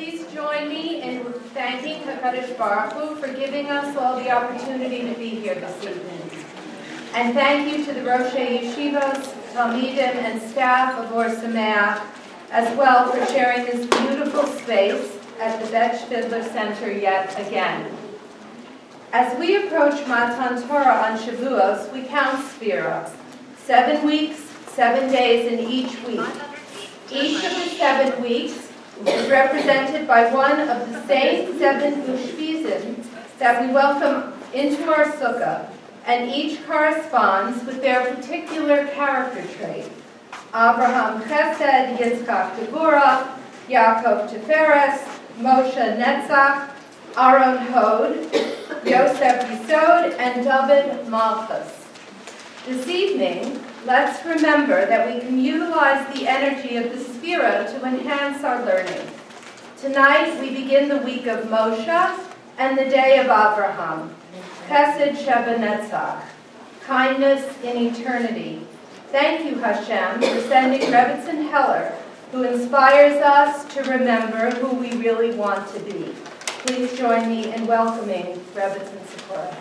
please join me in thanking HaKadosh Baruch Hu for giving us all the opportunity to be here this evening. And thank you to the Roshei Yeshivos, Talmidim, and staff of Or Sameach, as well for sharing this beautiful space at the Bet Shvidler Center yet again. As we approach Matan Torah on Shavuos, we count Sefirot. 7 weeks, 7 days in each week. Each of the 7 weeks is represented by one of the same 7 Ushpizim that we welcome into our sukkah, and each corresponds with their particular character trait. Abraham Chesed, Yitzchak Gevurah, Yaakov Tiferes, Moshe Netzach, Aaron Hod, Yosef Yisod, and David Malchus. This evening, let's remember that we can utilize the energy of the Sefirah to enhance our learning. Tonight, we begin the week of Moshe and the day of Abraham. Chesed Sheva Netzach, kindness in eternity. Thank you, Hashem, for sending Rebbetzin Heller, who inspires us to remember who we really want to be. Please join me in welcoming Rebbetzin Sephora.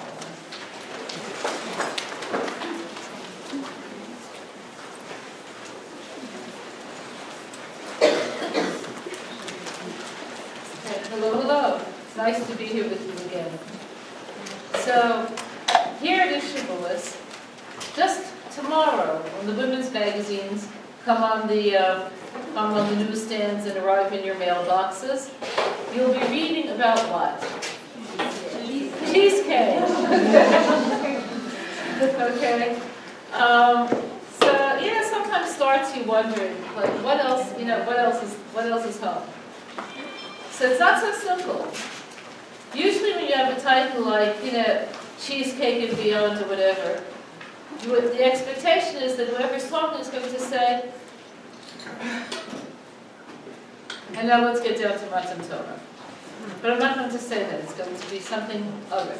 Hello, hello. It's nice to be here with you again. So, here at Shavuos, just tomorrow, when the women's magazines come on the newsstands and arrive in your mailboxes, you'll be reading about what? Cheesecake. Okay. So sometimes starts you wondering, like, what else is home? So it's not so simple. Usually when you have a title like, Cheesecake and Beyond or whatever, the expectation is that whoever's talking is going to say, and now let's get down to Matan Torah. But I'm not going to say that. It's going to be something other.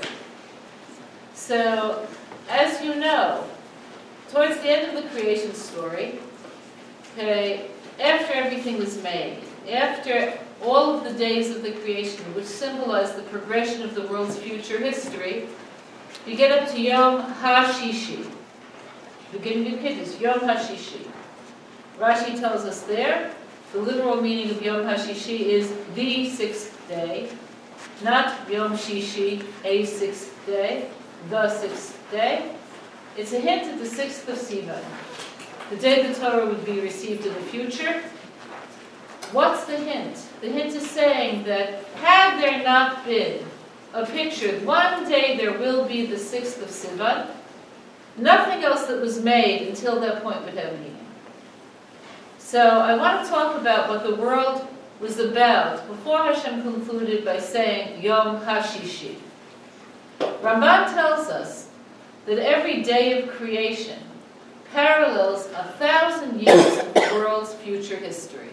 So, as you know, towards the end of the creation story, after everything was made, after all of the days of the creation, which symbolize the progression of the world's future history, you get up to Yom HaShishi. Beginning of Kiddush, Yom HaShishi. Rashi tells us there, the literal meaning of Yom HaShishi is the 6th day, not Yom Shishi, a 6th day, the 6th day. It's a hint at the 6th of Sivan, the day the Torah would be received in the future. What's the hint? The hint is saying that had there not been a picture, one day there will be the 6th of Sivan, nothing else that was made until that point would have meaning. So I want to talk about what the world was about before Hashem concluded by saying Yom HaShishi. Ramban tells us that every day of creation parallels 1,000 years of the world's future history.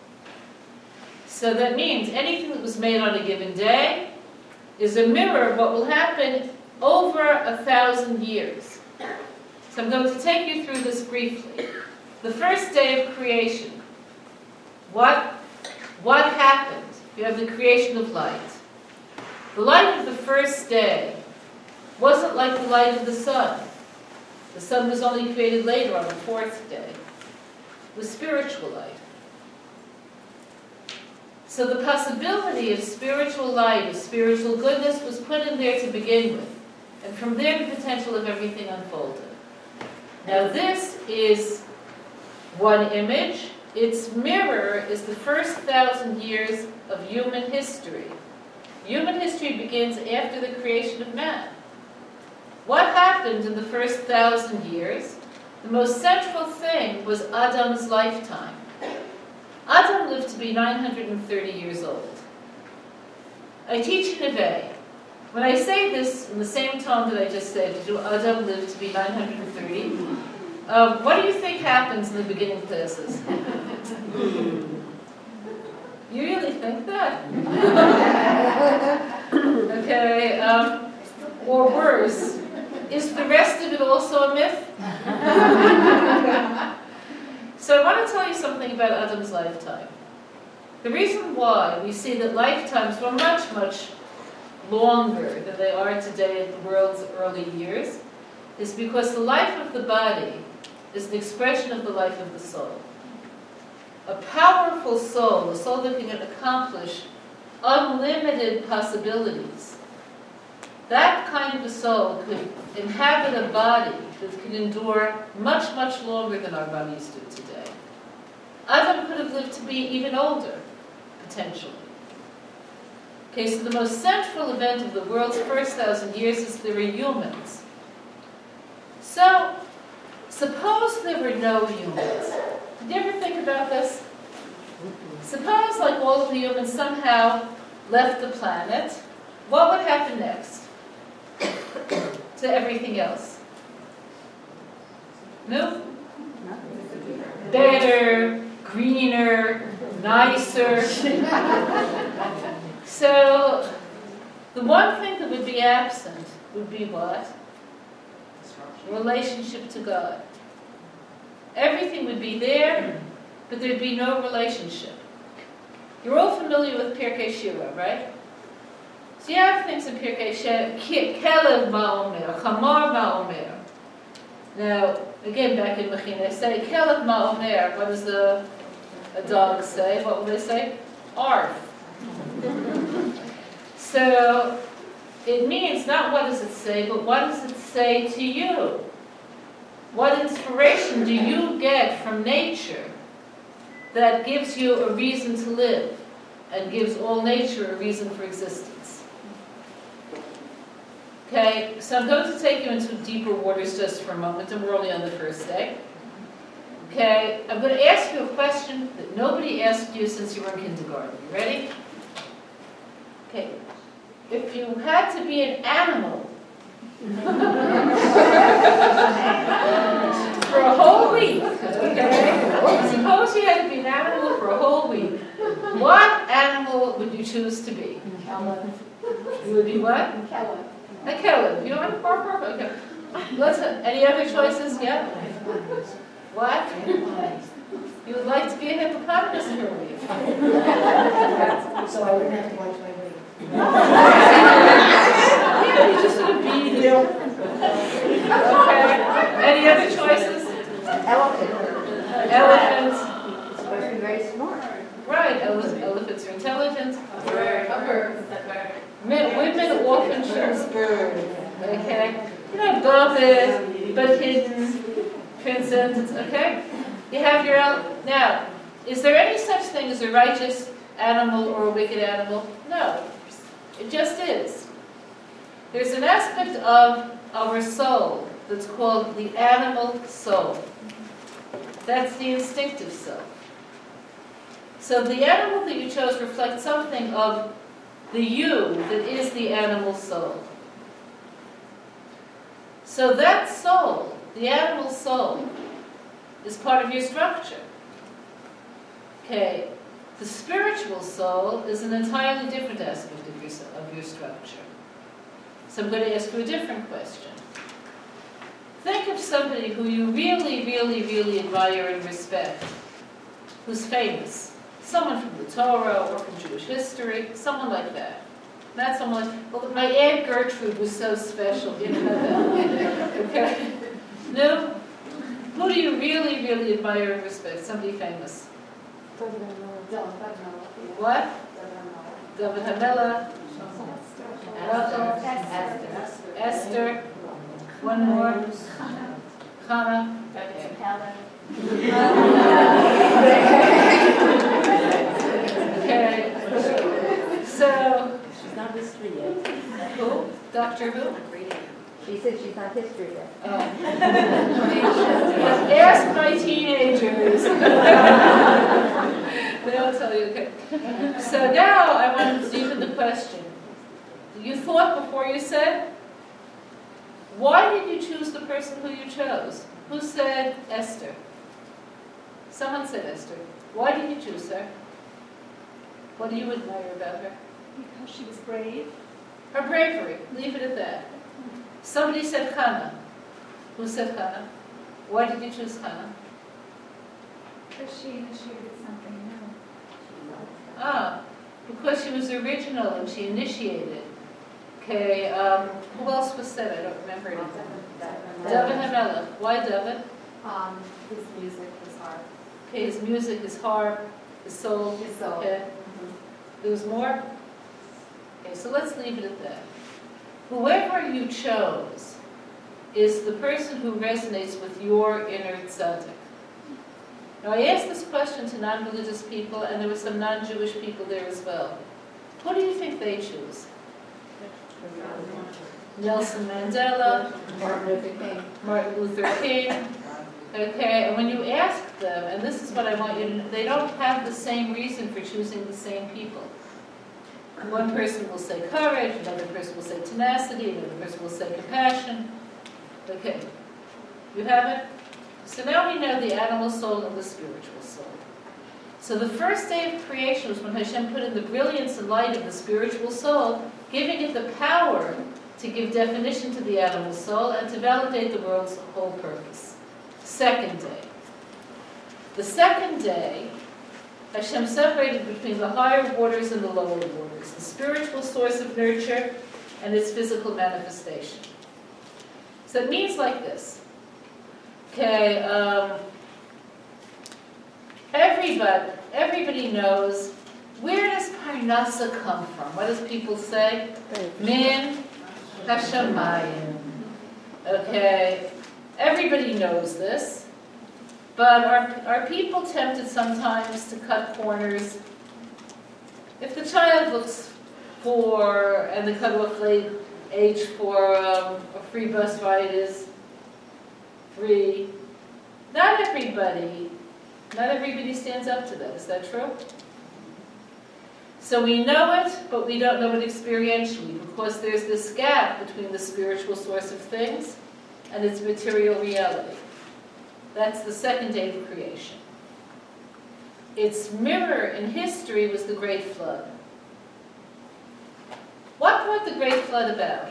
So that means anything that was made on a given day is a mirror of what will happen over 1,000 years. So I'm going to take you through this briefly. The first day of creation. What happened? You have the creation of light. The light of the first day wasn't like the light of the sun. The sun was only created later on the 4th day. It was spiritual light. So the possibility of spiritual light, of spiritual goodness, was put in there to begin with. And from there, the potential of everything unfolded. Now this is one image. Its mirror is the first 1,000 years of human history. Human history begins after the creation of man. What happened in the first 1,000 years? The most central thing was Adam's lifetime. Adam lived to be 930 years old. I teach in Neve. When I say this in the same tone that I just said, Adam lived to be 930, what do you think happens in the beginning classes? You really think that? Okay, or worse, is the rest of it also a myth? So I want to tell you something about Adam's lifetime. The reason why we see that lifetimes were much, much longer than they are today in the world's early years is because the life of the body is an expression of the life of the soul. A powerful soul, a soul that can accomplish unlimited possibilities, that kind of a soul could inhabit a body that can endure much, much longer than our bodies do today. Adam could have lived to be even older, potentially. Okay, so the most central event of the world's first 1,000 years is there were humans. So, suppose there were no humans. Did you ever think about this? Suppose, like all of the humans, somehow left the planet. What would happen next to everything else? No? Better, greener, nicer. So, the one thing that would be absent would be what? Relationship to God. Everything would be there, but there'd be no relationship. You're all familiar with Pirkei Shira, right? So you have things in Pirkei Shira, Kelev Ma'omer, Chamar Ma'omer. Now, again, back in Mechina, they say, Kelev Ma'omer, what does a dog say? What will they say? Arf. So, it means not what does it say, but what does it say to you? What inspiration do you get from nature that gives you a reason to live and gives all nature a reason for existence? Okay, so I'm going to take you into deeper waters just for a moment, and we're only on the first day. Okay, I'm going to ask you a question that nobody asked you since you were in kindergarten. You ready? Okay, if you had to be an animal for a whole week, okay? Suppose you had to be an animal for a whole week. What animal would you choose to be? You would be what? A kelp. You don't have okay. Listen, any other choices? Yeah? What? You would like to be a hippopotamus for a week. So I wouldn't have to watch my weight. Yeah, you just sort of be there. Okay. Any other choices? Elephant. Elephants. It's supposed to be very smart. Right, elephants are intelligent. A bird. Women often choose bird. Okay? You know, beloved, but hidden, transcendence. Okay? You have your now. Is there any such thing as a righteous animal or a wicked animal? No. It just is. There's an aspect of our soul that's called the animal soul. That's the instinctive soul. So the animal that you chose reflects something of the you that is the animal soul. So that soul, the animal soul, is part of your structure. Okay, the spiritual soul is an entirely different aspect of your structure. So I'm going to ask you a different question. Think of somebody who you really, really, really admire and respect, who's famous. Someone from the Torah or from Jewish history, someone like that. Not someone like, well, my Aunt Gertrude was so special, you know that. Okay? No? Who do you really, really admire and respect? Somebody famous. What? David Hamela. Esther. One more. Hannah. Okay. So. She's not history yet. Who? Doctor who? She said she's not history yet. Ask my teenagers. They'll tell you. Okay. So now I want to deepen the question. You thought before you said? Why did you choose the person who you chose? Who said Esther? Someone said Esther. Why did you choose her? What do you admire about her? Because she was brave. Her bravery. Leave it at that. Somebody said Hannah. Who said Hannah? Why did you choose Hannah? Because she initiated something new. because she was original and she initiated. Okay, who else was said? I don't remember anything. David HaMelech. Why David? His music was hard. Okay, his music, his harp, his soul. His soul. Okay. There was more? Okay, so let's leave it at that. Whoever you chose is the person who resonates with your inner tzaddik. Now, I asked this question to non-religious people, and there were some non-Jewish people there as well. Who do you think they choose? Nelson Mandela, Martin Luther King. Okay, and when you ask them, and this is what I want you to know, they don't have the same reason for choosing the same people. One person will say courage, another person will say tenacity, another person will say compassion. Okay, you have it? So now we know the animal soul and the spiritual soul. So the first day of creation was when Hashem put in the brilliance and light of the spiritual soul, giving it the power to give definition to the animal soul and to validate the world's whole purpose. Second day. The second day, Hashem separated between the higher waters and the lower waters, the spiritual source of nurture and its physical manifestation. So it means like this. Okay, everybody knows, where does Parnasa come from? What does people say? Min Hashemayim. Okay, everybody knows this. But are people tempted sometimes to cut corners? If the child looks for, and the cutoff age for a free bus ride is 3, not everybody stands up to that. Is that true? So we know it, but we don't know it experientially, because there's this gap between the spiritual source of things and its material reality. That's the second day of creation. Its mirror in history was the Great Flood. What brought the Great Flood about?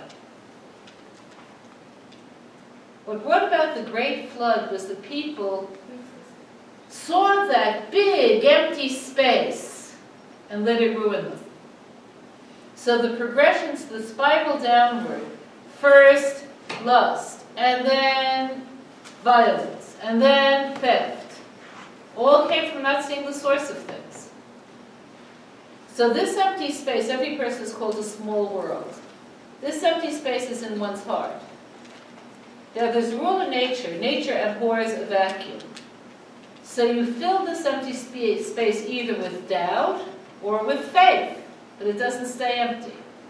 What brought about the Great Flood was the people saw that big empty space and let it ruin them. So the progressions, the spiral downward, first lust, and then violence, and then theft, all came from not seeing the source of things. So this empty space, every person is called a small world. This empty space is in one's heart. Now there's a rule in nature. Nature abhors a vacuum. So you fill this empty space either with doubt or with faith, but it doesn't stay empty.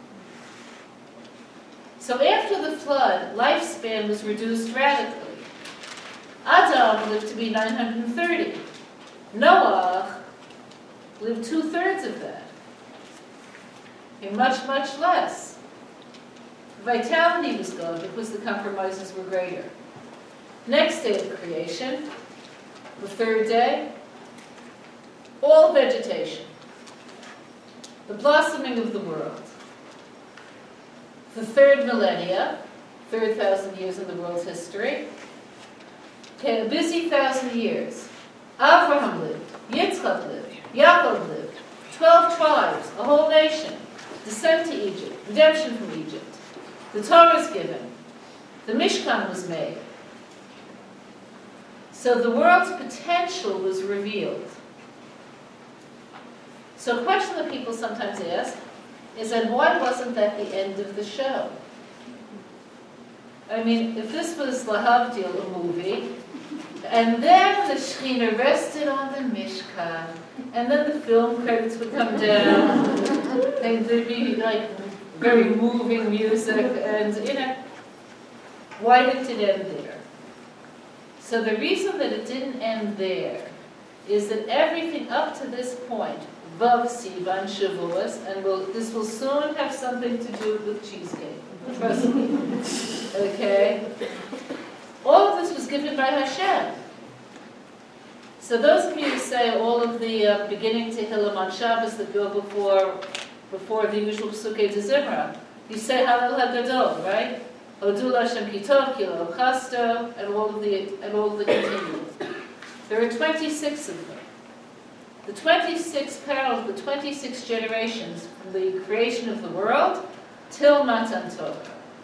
So after the flood, lifespan was reduced radically. Adam lived to be 930. Noah lived 2/3 of that. Okay, much, much less. Vitality was gone because the compromises were greater. Next day of creation, the third day, all vegetation. The blossoming of the world. The third millennia, third 1,000 years in the world's history. Okay, a busy 1,000 years. Abraham lived, Yitzchak lived, Yaakov lived, 12 tribes, a whole nation, descent to Egypt, redemption from Egypt. The Torah is given. The Mishkan was made. So the world's potential was revealed. So a question that people sometimes ask is, and why wasn't that the end of the show? I mean, if this was Lahavdil, a movie, and then the Shekhinah rested on the Mishkan, and then the film credits would come down, and there'd be like very moving music, and why did it end there? So the reason that it didn't end there is that everything up to this point, Vav Sivan Shavuos, and this will soon have something to do with cheesecake. Trust me. Okay? All of this was given by Hashem. So those of you who say all of the beginning Tehillim on Shabbos that go before the usual Psukei de Zimra, you say Hallel HaGadol, right? Hodul Hashem Kitov, Kilo Chasto, and all of the continuals. There are 26 of them. the 26 parallels, the 26 generations from the creation of the world till Matan Torah.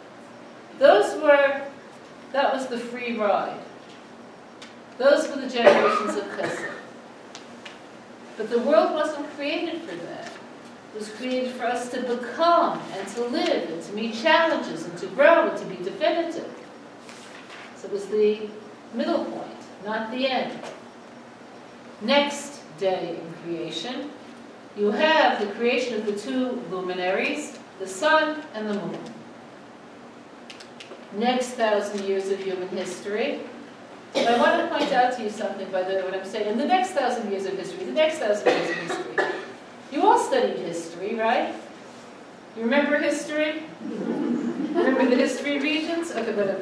That was the free ride. Those were the generations of Chesed. But the world wasn't created for that. It was created for us to become and to live and to meet challenges and to grow and to be definitive. So it was the middle point, not the end. Next day in creation, you have the creation of the two luminaries, the sun and the moon. Next 1,000 years of human history. I want to point out to you something, by the way, what I'm saying. In the next 1,000 years of history, the next 1,000 years of history, you all studied history, right? You remember history? Remember the history regions? Okay, but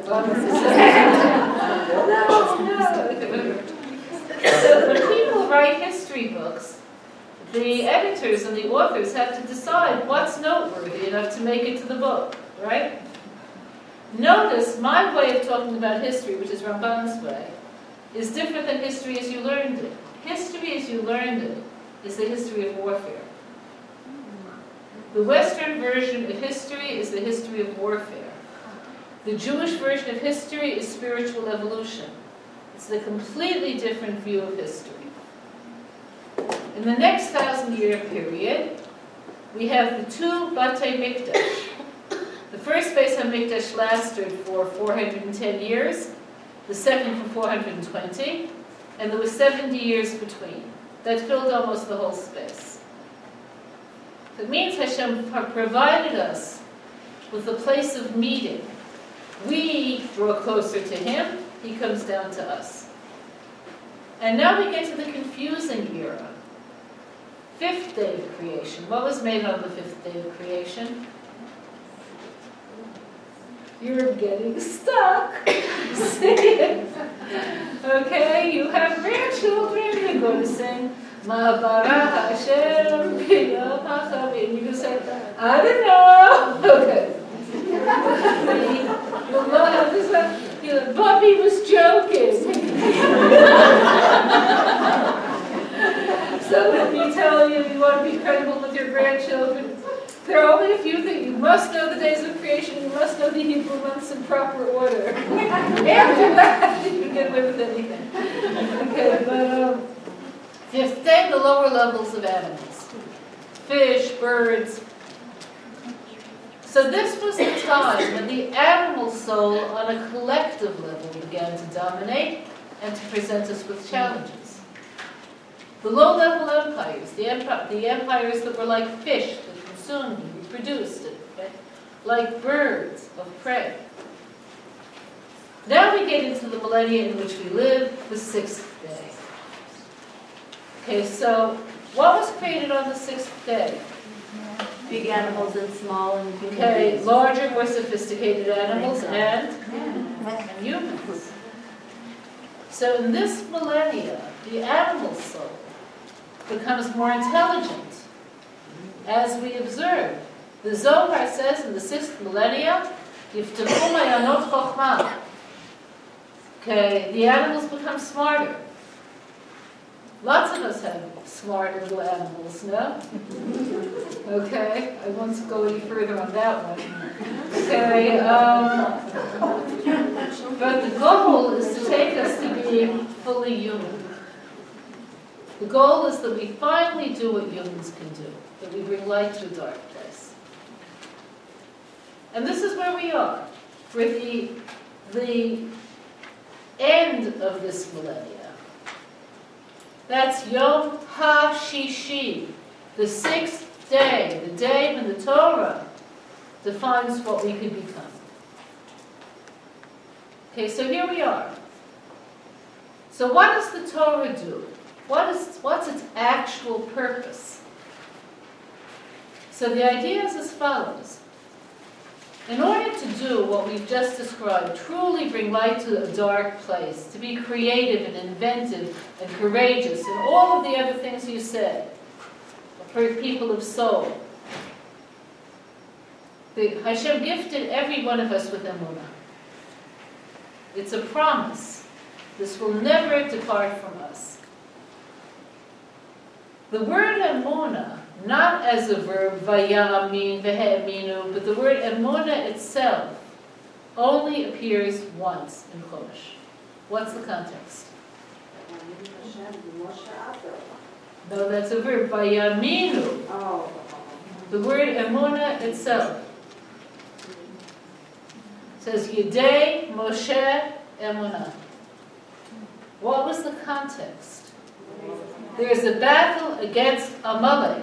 no. So when people write history books, the editors and the authors have to decide what's noteworthy enough to make it to the book, right? Notice my way of talking about history, which is Ramban's way, is different than history as you learned it. History as you learned it is the history of warfare. The Western version of history is the history of warfare. The Jewish version of history is spiritual evolution. It's a completely different view of history. In the next 1,000-year period, we have the two Batei Mikdash. The first Beis HaMikdash lasted for 410 years, the second for 420, and there were 70 years between. That filled almost the whole space. It means Hashem provided us with a place of meeting. We draw closer to Him, He comes down to us. And now we get to the confusing era. Fifth day of creation. What was made on the fifth day of creation? You're getting stuck. Sing. Okay, you have grandchildren, you're going to sing Ma'abara Hashem B'yom HaChavim. You can say, I don't know. Okay. You'll know how this one. Bobby was joking. So let me tell you, you want to be credible with your grandchildren. There are only a few things. You must know the days of creation. You must know the Hebrew months in proper order. After that, you can get away with anything. Okay, but fifth day, the lower levels of animals. Fish, birds. So this was the time when the animal soul on a collective level began to dominate and to present us with challenges. The low-level empires, the empires that were like fish, that consumed and reproduced, like birds of prey. Now we get into the millennia in which we live, the sixth day. Okay, so what was created on the sixth day? Big animals and small and human Okay, beings. larger, more sophisticated animals and humans. So in this millennia, the animal soul becomes more intelligent. As we observe, the Zohar says in the sixth millennia, Yiftachu Mayanot Chochmah. Okay, the animals become smarter. Lots of us have smart little animals, no? Okay, I won't go any further on that one. Okay, but the goal is to take us to being fully human. The goal is that we finally do what humans can do, that we bring light to a dark place. And this is where we are. We're the end of this millennia. That's Yom HaShishi, the sixth day, the day when the Torah defines what we could become. Okay, so here we are. So what does the Torah do? What's its actual purpose? So the idea is as follows. In order to do what we've just described, truly bring light to a dark place, to be creative and inventive and courageous, and all of the other things you said, for people of soul, Hashem gifted every one of us with emunah. It's a promise. This will never depart from us. The word emunah, not as a verb, vayamin, vehe'eminu, but the word emunah itself only appears once in Chumash. What's the context? No, that's a verb, vayaminu. The word emunah itself says, Yidei Moshe emunah. What was the context? There's a battle against Amalek.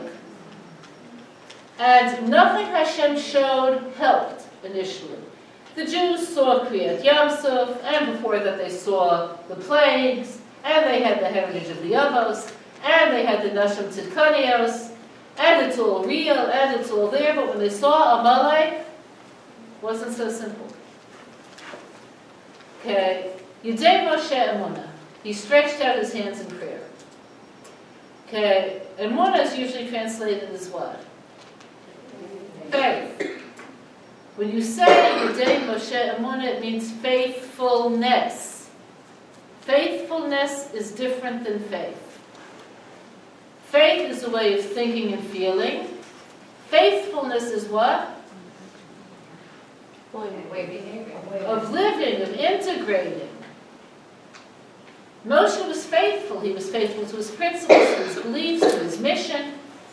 And nothing Hashem showed helped initially. The Jews saw Kriyat Yamsuf, and before that they saw the plagues, and they had the heritage of the Avos, and they had the Nashim Tzidkanios, and it's all real, and it's all there, but when they saw Amalek, it wasn't so simple. Okay, Yidei Moshe emunah. He stretched out his hands in prayer. Okay, emunah is usually translated as what? Faith. When you say Yidei Moshe emunah, it means faithfulness. Faithfulness is different than faith. Faith is a way of thinking and feeling. Faithfulness is what? Of living, of integrating. Moshe was faithful. He was faithful to his principles, to his beliefs, to his mission.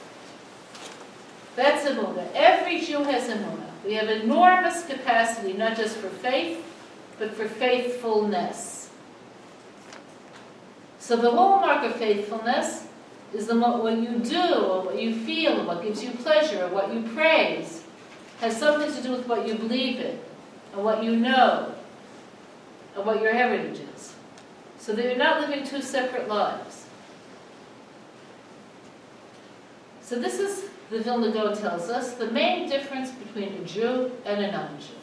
That's emunah. Every Jew has emunah. We have enormous capacity, not just for faith, but for faithfulness. So the hallmark of faithfulness is what you do, or what you feel, or what gives you pleasure, or what you praise, has something to do with what you believe in, and what you know, and what your heritage is. So that you're not living two separate lives. So this is, the Vilna Gaon tells us, the main difference between a Jew and a non-Jew.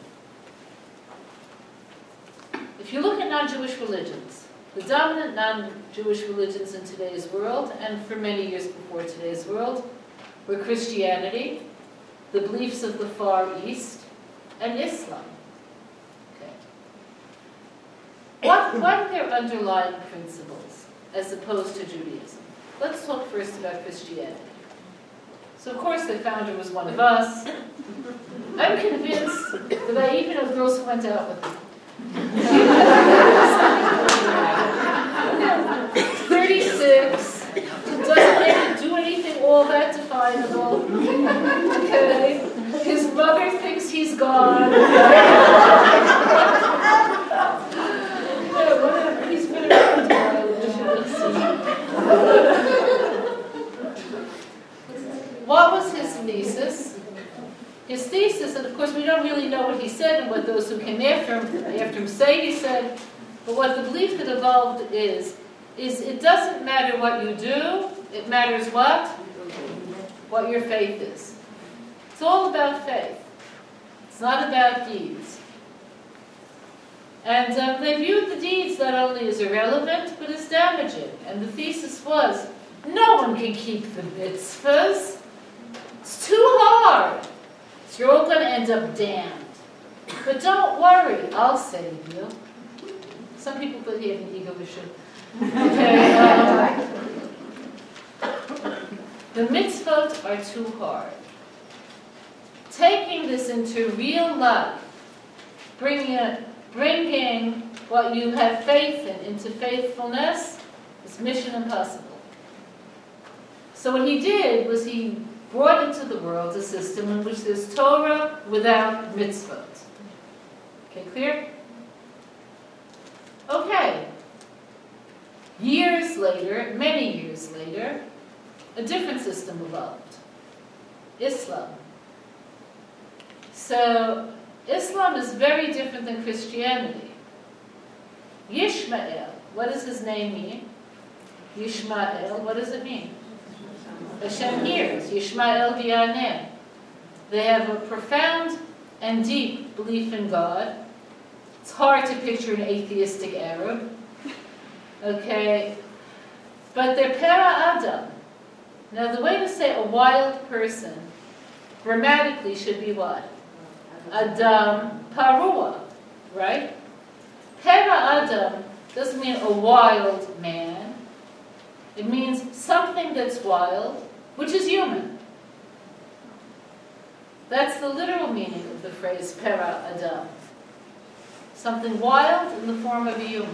If you look at non-Jewish religions, the dominant non-Jewish religions in today's world, and for many years before today's world, were Christianity, the beliefs of the Far East, and Islam. Okay. What are their underlying principles as opposed to Judaism? Let's talk first about Christianity. So of course the founder was one of us. I'm convinced that I even know girls who went out with him. 36, doesn't even do anything all that definable. Okay. His mother thinks he's gone. Yeah, whatever. He's been around a while. What was his thesis? His thesis, and of course we don't really know what he said and what those who came after him say he said, but what the belief that evolved is it doesn't matter what you do, it matters what? What your faith is. It's all about faith. It's not about deeds. And they viewed the deeds not only as irrelevant, but as damaging. And the thesis was, no one can keep the mitzvahs. It's too hard. So you're all going to end up damned. But don't worry, I'll save you. Some people put here an ego issue. Okay, the mitzvot are too hard. Taking this into real life, bringing what you have faith in into faithfulness, is mission impossible. So what he did was he brought into the world a system in which there's Torah without mitzvot. Okay, clear? Okay. Years later, many years later, a different system evolved. Islam. So, Islam is very different than Christianity. Yishmael, what does his name mean? Yishmael, what does it mean? Hashem hears. Yishmael v'yaneh. They have a profound and deep belief in God. It's hard to picture an atheistic Arab. Okay? But they're para Adam. Now the way to say a wild person grammatically should be what? Adam parua, right? Para Adam doesn't mean a wild man. It means something that's wild, which is human. That's the literal meaning of the phrase Pera Adam. Something wild in the form of a human.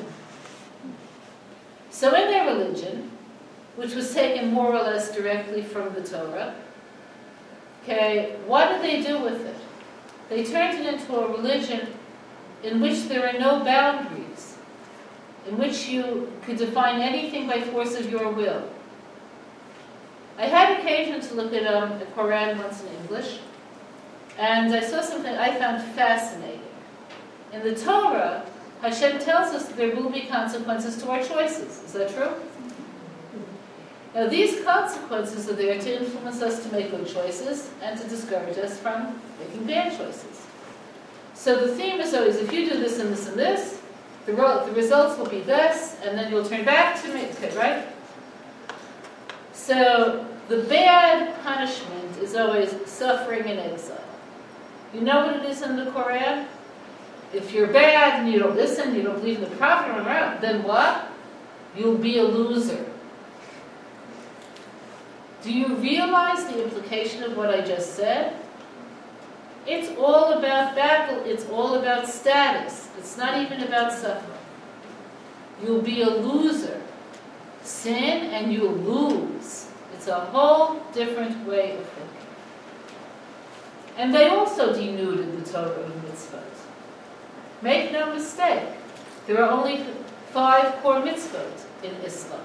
So in their religion, which was taken more or less directly from the Torah, okay, what did they do with it? They turned it into a religion in which there are no boundaries, in which you could define anything by force of your will. I had occasion to look at the Quran once in English, and I saw something I found fascinating. In the Torah, Hashem tells us that there will be consequences to our choices. Is that true? Now, these consequences are there to influence us to make good choices and to discourage us from making bad choices. So the theme is always, if you do this and this and this, the results will be this, and then you'll turn back to me. Okay, right? So the bad punishment is always suffering and exile. You know what it is in the Quran? If you're bad and you don't listen, you don't believe in the Prophet, then what? You'll be a loser. Do you realize the implication of what I just said? It's all about battle. It's all about status. It's not even about suffering. You'll be a loser. Sin and you'll lose. It's a whole different way of thinking. And they also denuded the Torah of mitzvot. Make no mistake, there are only 5 core mitzvot in Islam.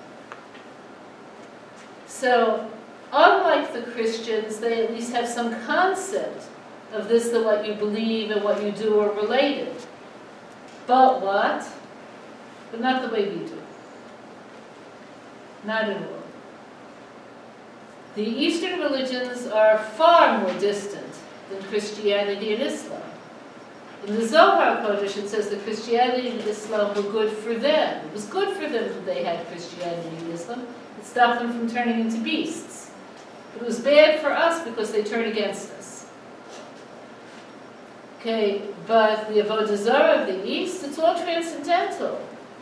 So, unlike the Christians, they at least have some concept of this, that what you believe and what you do are related. But what? But not the way we do. Not at all. The Eastern religions are far more distant than Christianity and Islam. In the Zohar Kodesh, it says that Christianity and Islam were good for them. It was good for them that they had Christianity and Islam. It stopped them from turning into beasts. But it was bad for us because they turned against us. Okay, but the Avodah Zarah of the East, it's all transcendental.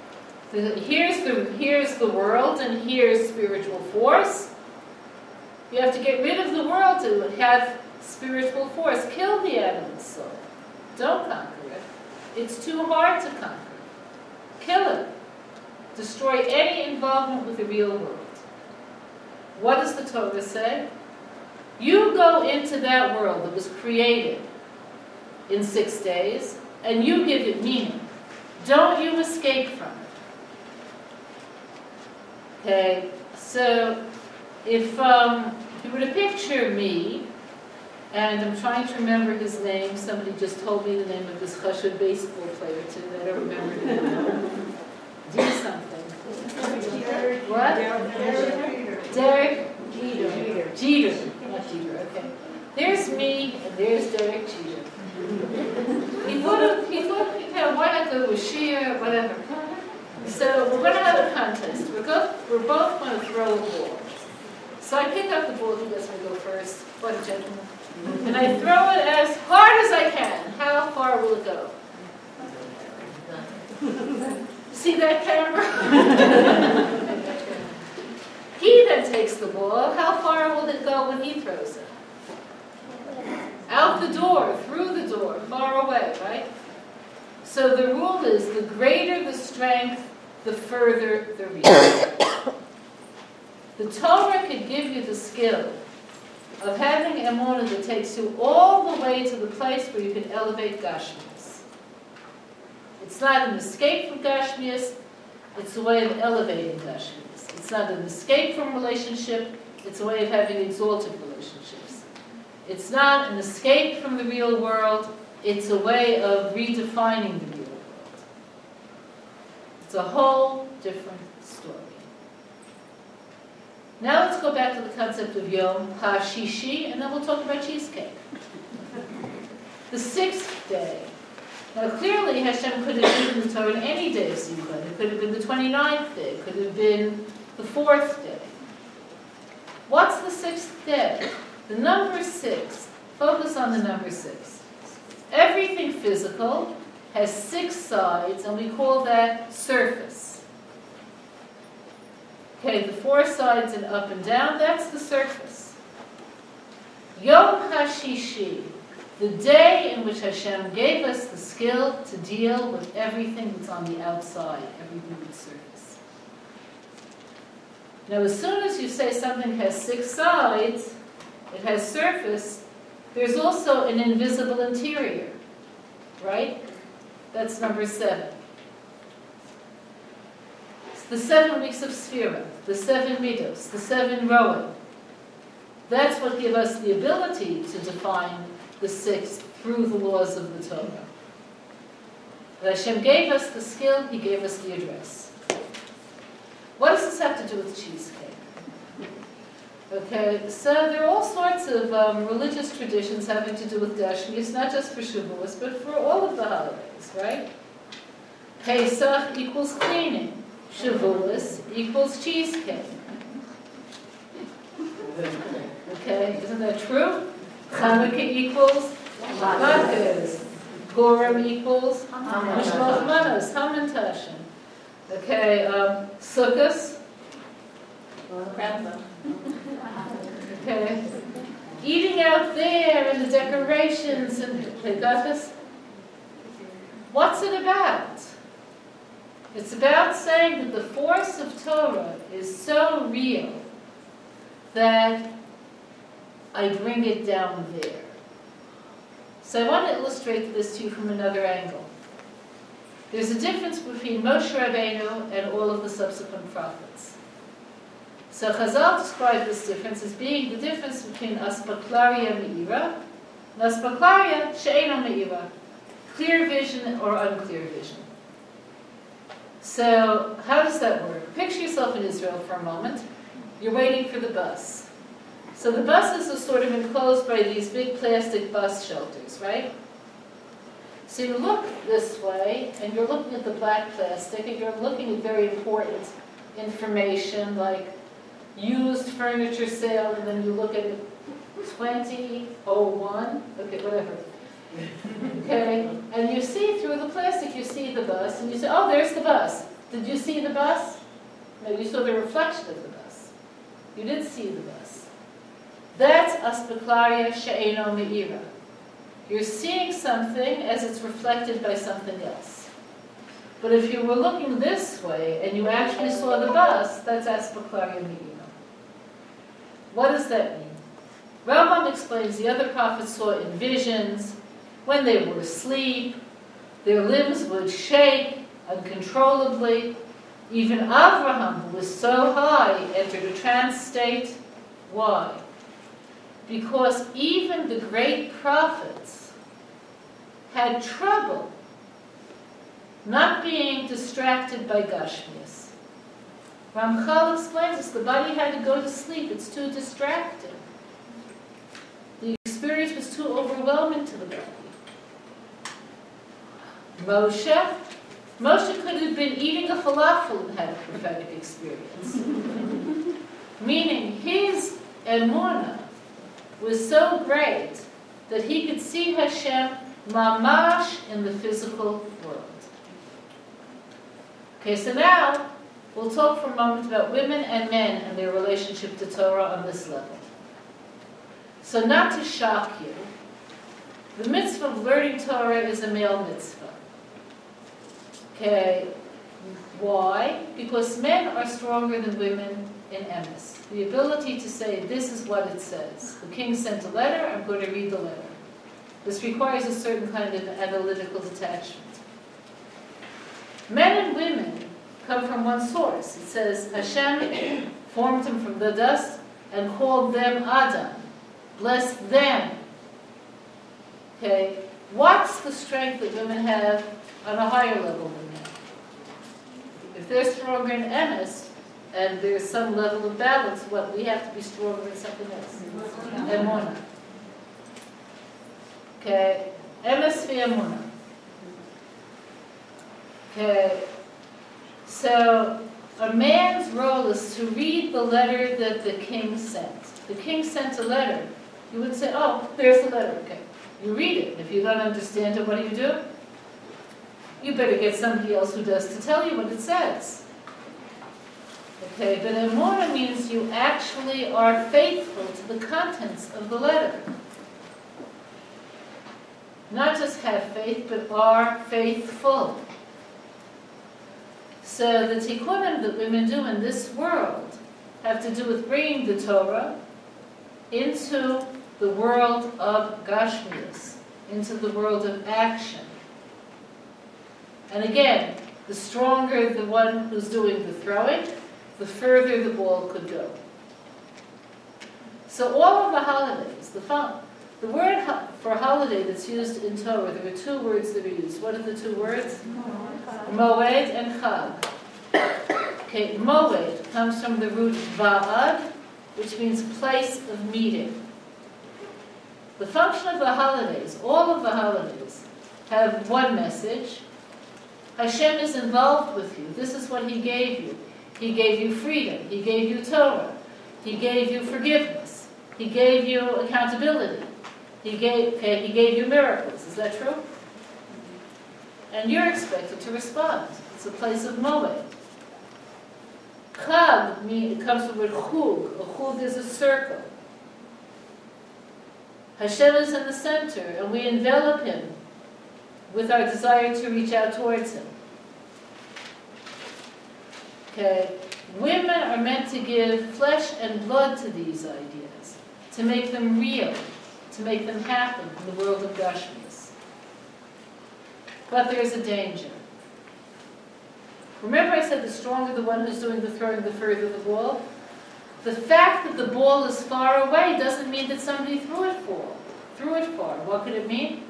Here's the world, and here's spiritual force. You have to get rid of the world to have spiritual force. Kill the animal soul. Don't conquer it. It's too hard to conquer. Kill it. Destroy any involvement with the real world. What does the Torah say? You go into that world that was created in 6 days, and you give it meaning. Don't you escape from it. Okay, so if you were to picture me, and I'm trying to remember his name. Somebody just told me the name of this Chashud baseball player too. I don't remember his name. Do something. What? Derek Jeter. Jeter. Not Jeter, okay. There's me, and there's Derek Jeter. He thought, why not go to a shear, whatever. So we're going to have a contest. We're both going to throw a ball. So I pick up the ball. He lets me go first. What a gentleman. And I throw it as hard as I can. How far will it go? See that camera? He then takes the ball. How far will it go when he throws it? Out the door, through the door, far away, right? So the rule is, the greater the strength, the further the reach. The Torah could give you the skill of having emunah that takes you all the way to the place where you can elevate Gashmias. It's not an escape from Gashmias, it's a way of elevating Gashmias. It's not an escape from relationship, it's a way of having exalted relationships. It's not an escape from the real world, it's a way of redefining the real world. It's a whole different story. Now let's go back to the concept of Yom HaShishi, and then we'll talk about cheesecake. The 6th day. Now clearly Hashem could have given the Torah any day of Simcha. It could have been the 29th day. It could have been the 4th day. What's the 6th day? The number 6. Focus on the number 6. Everything physical has 6 sides, and we call that surface. Okay, the four sides and up and down, that's the surface. Yom HaShishi, the day in which Hashem gave us the skill to deal with everything that's on the outside, everything that's surface. Now, as soon as you say something has 6 sides, it has surface, there's also an invisible interior, right? That's number 7. It's the 7 weeks of Sphira, the 7 Midos, the 7 Roim. That's what gives us the ability to define the 6 through the laws of the Torah. Hashem gave us the skill, He gave us the address. What does this have to do with cheesecake? Okay, so there are all sorts of religious traditions having to do with Gashmius, not just for Shavuos, but for all of the holidays, right? Pesach equals cleaning. Shavuos equals cheesecake. Okay, isn't that true? Hanukkah equals latkes. Purim equals mishloach manos, hamantashen. Okay, Sukkot. Okay, eating out there and the decorations and they got this. What's it about? It's about saying that the force of Torah is so real that I bring it down there. So I want to illustrate this to you from another angle. There's a difference between Moshe Rabbeinu and all of the subsequent prophets. So Chazal described this difference as being the difference between aspaklaria me'ira and aspaklaria she'eno me'ira, clear vision or unclear vision. So how does that work? Picture yourself in Israel for a moment. You're waiting for the bus. So the buses are sort of enclosed by these big plastic bus shelters, right? So you look this way, and you're looking at the black plastic, and you're looking at very important information, like used furniture sale, and then you look at 2001, okay, whatever. Okay, and you see through the plastic, you see the bus, and you say, oh, there's the bus. Did you see the bus? No, you saw the reflection of the bus. You didn't see the bus. That's aspaklaria she'eno me'ira. You're seeing something as it's reflected by something else. But if you were looking this way and you actually saw the bus, that's aspaklaria me'ira. What does that mean? Rambam explains the other prophets saw in visions. When they were asleep, their limbs would shake uncontrollably. Even Avraham, who was so high, entered a trance state. Why? Because even the great prophets had trouble not being distracted by Gashmias. Ramchal explains this, the body had to go to sleep, it's too distracting. The experience was too overwhelming to the body. Moshe could have been eating a falafel and had a prophetic experience. Meaning his emunah was so great that he could see Hashem mamash in the physical world. Okay, so now we'll talk for a moment about women and men and their relationship to Torah on this level. So not to shock you, the mitzvah of learning Torah is a male mitzvah. Okay, why? Because men are stronger than women in emes. The ability to say, this is what it says. The king sent a letter, I'm going to read the letter. This requires a certain kind of analytical detachment. Men and women come from one source. It says, Hashem formed him from the dust and called them Adam. Blessed them. Okay, what's the strength that women have on a higher level than men? If they're stronger in emes, and there's some level of balance, what we have to be stronger in something else. Emunah. Okay, emes v'emunah. Okay, so a man's role is to read the letter that the king sent. The king sent a letter. You would say, oh, there's the letter. Okay, you read it. If you don't understand it, what do? You better get somebody else who does to tell you what it says. Okay, but emuna means you actually are faithful to the contents of the letter. Not just have faith, but are faithful. So the tikkunim that women do in this world have to do with bringing the Torah into the world of Gashmias, into the world of action. And again, the stronger the one who's doing the throwing, the further the ball could go. So all of the holidays, the word for holiday that's used in Torah, there are two words that are used. What are the two words? Moed and Chag. Okay, Moed comes from the root va'ad, which means place of meeting. The function of the holidays, all of the holidays, have one message. Hashem is involved with you. This is what He gave you. He gave you freedom. He gave you Torah. He gave you forgiveness. He gave you accountability. He gave you miracles. Is that true? And you're expected to respond. It's a place of moed. Chag it comes from the word chug. A chug is a circle. Hashem is in the center, and we envelop Him with our desire to reach out towards Him. Okay, women are meant to give flesh and blood to these ideas, to make them real, to make them happen in the world of Gashmias. But there's a danger. Remember I said the stronger the one who's doing the throwing, the further the ball? The fact that the ball is far away doesn't mean that somebody threw it far. What could it mean?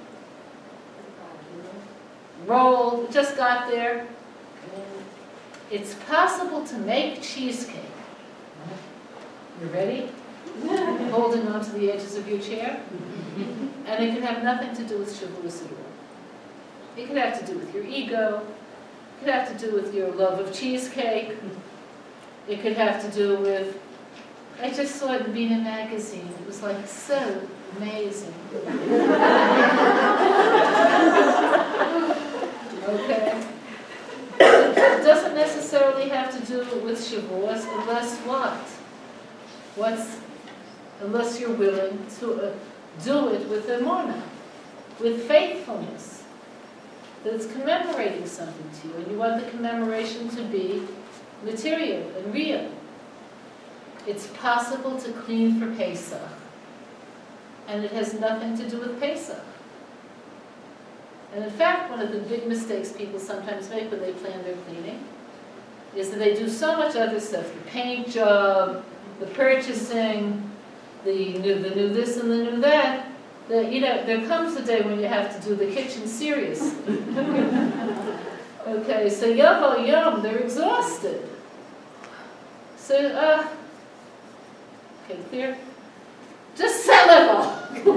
Rolled, just got there. It's possible to make cheesecake. You ready? Holding on to the edges of your chair. And it can have nothing to do with Shavuos at all. It could have to do with your ego. It could have to do with your love of cheesecake. It could have to do with, I just saw it in Bina magazine. It was like so amazing. Okay? It doesn't necessarily have to do with Shavuos unless what? Unless you're willing to do it with emunah, with faithfulness. That it's commemorating something to you, and you want the commemoration to be material and real. It's possible to clean for Pesach, and it has nothing to do with Pesach. And in fact, one of the big mistakes people sometimes make when they plan their cleaning is that they do so much other stuff, the paint job, the purchasing, the new this and the new that, that, there comes a day when you have to do the kitchen seriously. Okay, so yavo yom, they're exhausted. So, okay, clear? Just sell it all.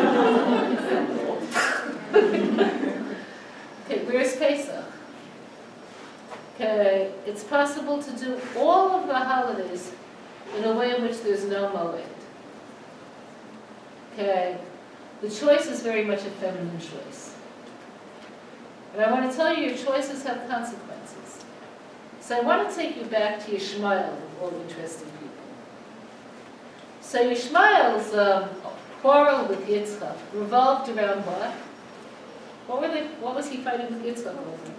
Okay, where's Pesach? Okay, it's possible to do all of the holidays in a way in which there's no moed. Okay, the choice is very much a feminine choice. And I want to tell you, your choices have consequences. So I want to take you back to Yishmael, of all interesting people. So Yishmael's quarrel with Yitzchak revolved around what? What was he fighting with Yitzchak over?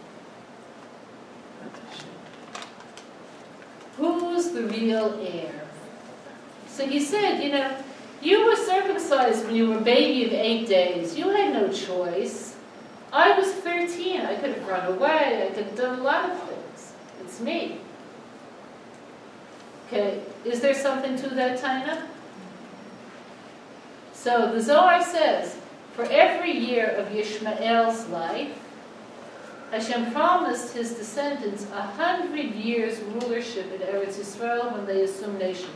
Who's the real heir? So he said, you were circumcised when you were a baby of 8 days. You had no choice. I was 13. I could have run away. I could have done a lot of things. It's me. Okay, is there something to that, Taina? So the Zohar says, for every year of Yishmael's life, Hashem promised his descendants 100 years rulership in Eretz Yisrael when they assumed nationhood.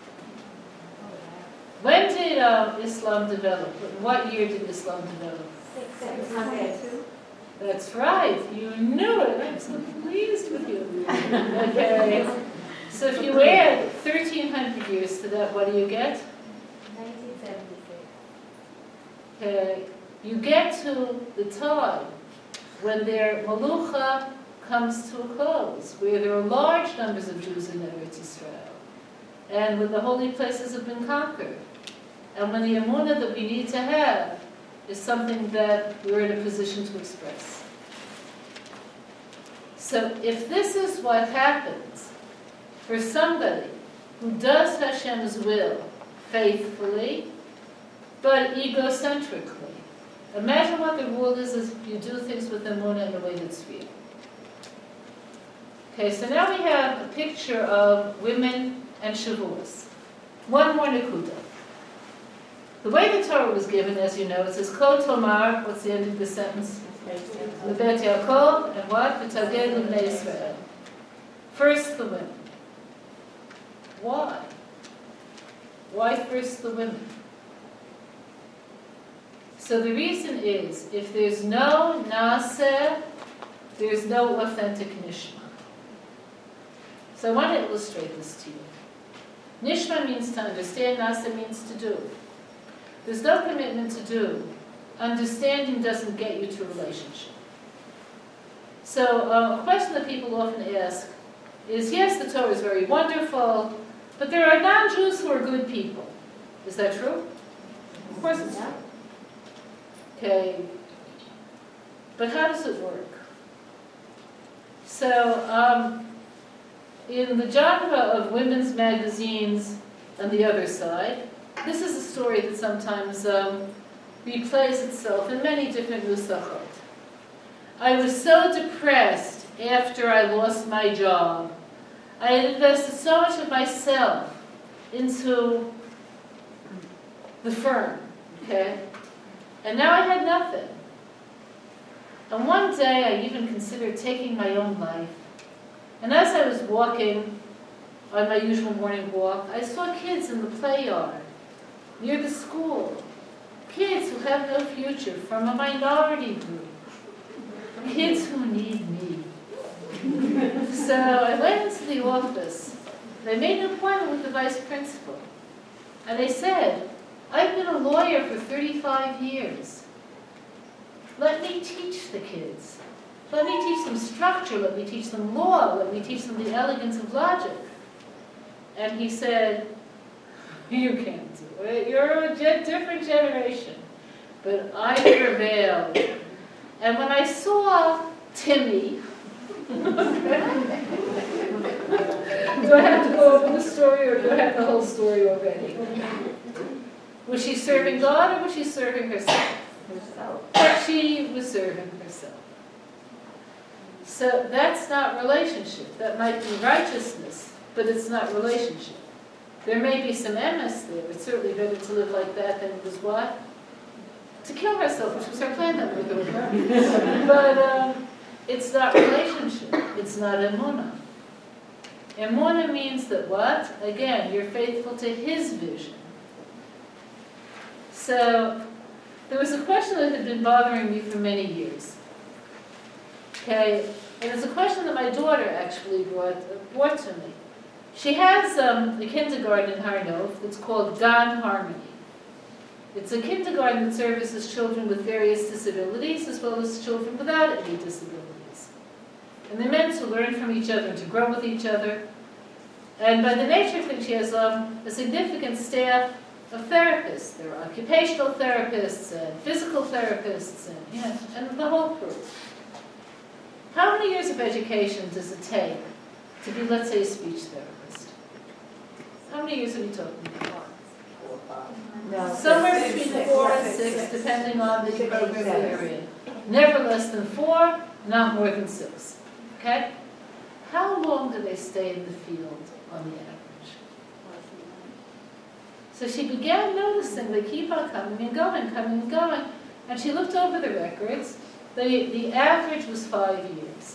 When did Islam develop? What year did Islam develop? 600. That's right. You knew it. I'm so pleased with you. Okay. So if you add 1,300 years to that, what do you get? 1976. Okay. You get to the time when their Malucha comes to a close, where there are large numbers of Jews in Eretz Israel, and when the holy places have been conquered, and when the emunah that we need to have is something that we're in a position to express. So if this is what happens for somebody who does Hashem's will faithfully, but egocentrically, imagine what the rule is if you do things with emunah in a way that's real. Okay, so now we have a picture of women and Shavuos. One more nekuda. The way the Torah was given, as you know, it says, Kol Tomar, what's the end of the sentence? Lebet Yaakov, and what? V'taged L'bnei Yisrael. First the women. Why? Why first the women? So the reason is, if there's no Naseh, there's no authentic Nishma. So I want to illustrate this to you. Nishma means to understand, Naseh means to do. There's no commitment to do. Understanding doesn't get you to a relationship. So a question that people often ask is, yes, the Torah is very wonderful, but there are non-Jews who are good people. Is that true? Of course it's true. Okay. But how does it work? So in the genre of women's magazines on the other side, this is a story that sometimes replays itself in many different nusachot. I was so depressed after I lost my job. I had invested so much of myself into the firm, okay? And now I had nothing. And one day I even considered taking my own life. And as I was walking on my usual morning walk, I saw kids in the play yard near the school. Kids who have no future, from a minority group. Kids who need me. So I went into the office. They made an appointment with the vice principal. And they said, I've been a lawyer for 35 years. Let me teach the kids. Let me teach them structure. Let me teach them law. Let me teach them the elegance of logic. And he said, you can't do it. You're a different generation. But I prevailed. And when I saw Timmy, do I have to go over the story, or do I have the whole story already? Was she serving God, or was she serving herself? Herself. She was serving herself. So that's not relationship. That might be righteousness, but it's not relationship. There may be some emes there. It's certainly better to live like that than it was what? To kill herself, which was her plan that we were doing. But it's not relationship. It's not emunah. Emunah means that what? Again, you're faithful to His vision. So there was a question that had been bothering me for many years. Okay, and it's a question that my daughter actually brought to me. She has a kindergarten in Har Nov that's called Gan Harmony. It's a kindergarten that services children with various disabilities as well as children without any disabilities. And they're meant to learn from each other and to grow with each other. And by the nature of things, she has a significant staff of therapists. There are occupational therapists and physical therapists and the whole crew. How many years of education does it take to be, let's say, a speech therapist? How many years are we talking about? No, Somewhere between 4 and 6, depending on the program you're in. Never less than 4, not more than 6. Okay? How long do they stay in the field on the average? So she began noticing they keep on coming and going. And she looked over the records. The average was 5 years.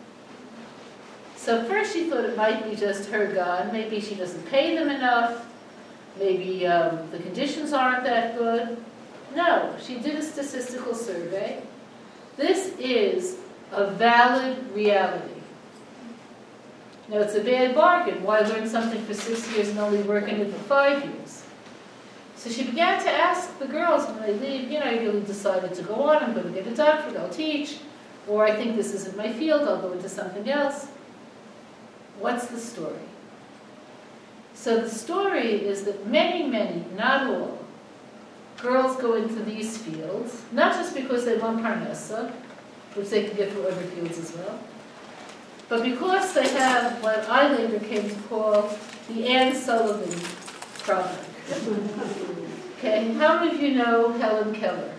So first she thought it might be just her gun. Maybe she doesn't pay them enough. Maybe the conditions aren't that good. No, she did a statistical survey. This is a valid reality. Now, it's a bad bargain. Why learn something for 6 years and only work in it for 5 years? So she began to ask the girls when they leave, I really decided to go on. I'm going to get a doctorate. I'll teach. Or I think this isn't my field, I'll go into something else. What's the story? So the story is that many, many, not all, girls go into these fields, not just because they want parnasa, which they can get from other fields as well, but because they have what I later came to call the Anne Sullivan problem. Okay, how many of you know Helen Keller?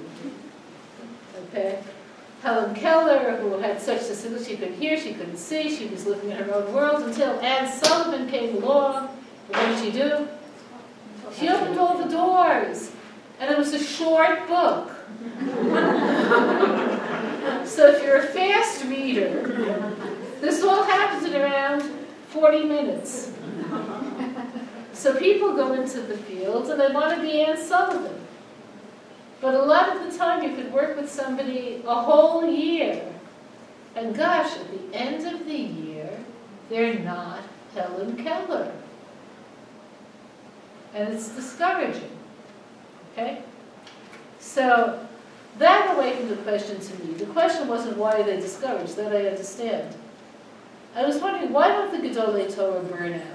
Okay, Helen Keller, who had such disability, she couldn't hear, she couldn't see, she was living in her own world until Anne Sullivan came along. What did she do? She opened all the doors, and it was a short book. So if you're a fast reader, this all happens in around 40 minutes. So people go into the fields and they want to be Anne Sullivan. But a lot of the time you could work with somebody a whole year. And gosh, at the end of the year, they're not Helen Keller. And it's discouraging. Okay? So that awakened the question to me. The question wasn't why are they discouraged, that I understand. I was wondering, why don't the Gedolei Torah burn out?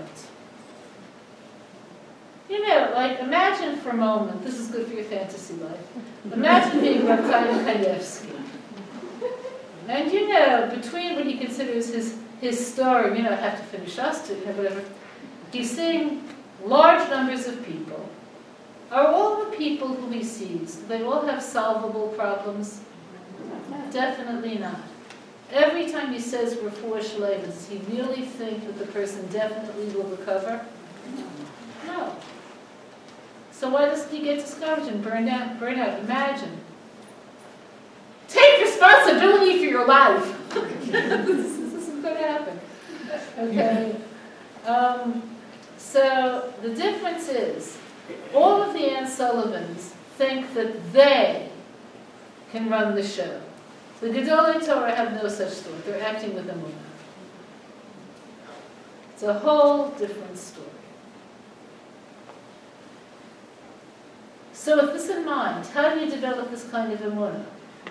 You know, like, imagine for a moment, this is good for your fantasy life, imagine being Rav Chaim Kanievsky. And you know, between what he considers his story, you know, I have to finish us too, you know, whatever, he's seeing large numbers of people. Are all the people who he sees, do they all have solvable problems? Definitely not. Every time he says refuah shleima, does he really think that the person definitely will recover? No. So why doesn't he get discouraged and burn out? Imagine. Take responsibility for your life. This isn't going to happen. Okay. So the difference is, all of the Anne Sullivans think that they can run the show. The Gedolei Torah have no such thought. They're acting with emunah. It's a whole different story. So with this in mind, how do you develop this kind of emunah?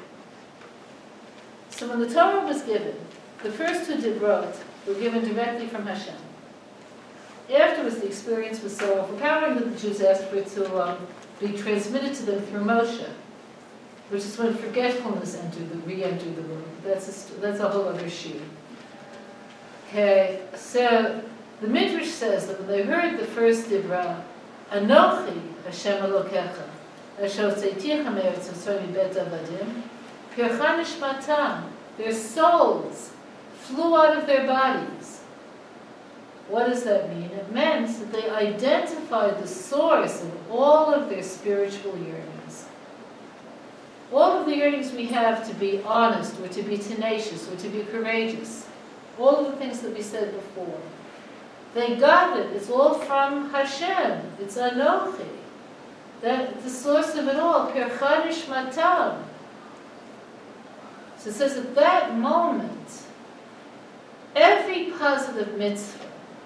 So when the Torah was given, the first two dibrot were given directly from Hashem. Afterwards, the experience was so overpowering that the Jews asked for it to be transmitted to them through Moshe, which is when forgetfulness re-entered the room. That's a whole other shiur. Okay, so the Midrash says that when they heard the first dibra, Anochi Hashem Elokecha, Asher Tzeitichem Eretz Mitzrayim Mibeit Avadim, Pircha Nishmatam, their souls flew out of their bodies. What does that mean? It meant that they identified the source of all of their spiritual yearnings. All of the yearnings we have to be honest, or to be tenacious, or to be courageous. All of the things that we said before. They got it. It's all from Hashem. It's Anochi. That the source of it all. Pircha Nishmatam. So it says at that moment, every positive mitzvah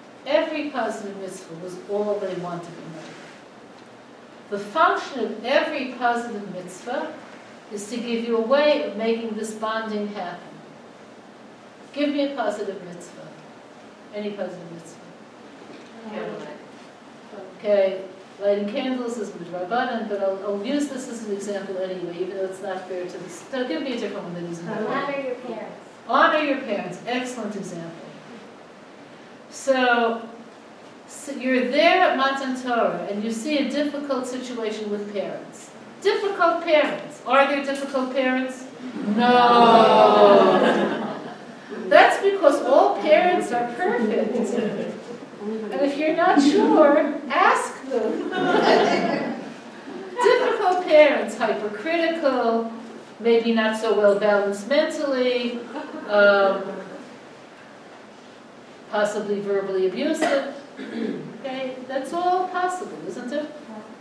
was all they wanted in life. The function of every positive mitzvah is to give you a way of making this bonding happen. Give me a positive mitzvah. Any positive mitzvah. Okay, lighting candles is midrabanan, but I'll use this as an example anyway, even though it's not fair to this. So give me a different one that isn't. Honor your parents. Honor your parents. Excellent example. So you're there at Matan Torah and you see a difficult situation with parents. Difficult parents. Are there difficult parents? No. That's because all parents are perfect. And if you're not sure, ask them. Difficult parents, hypercritical, maybe not so well balanced mentally, possibly verbally abusive. Okay, that's all possible, isn't it?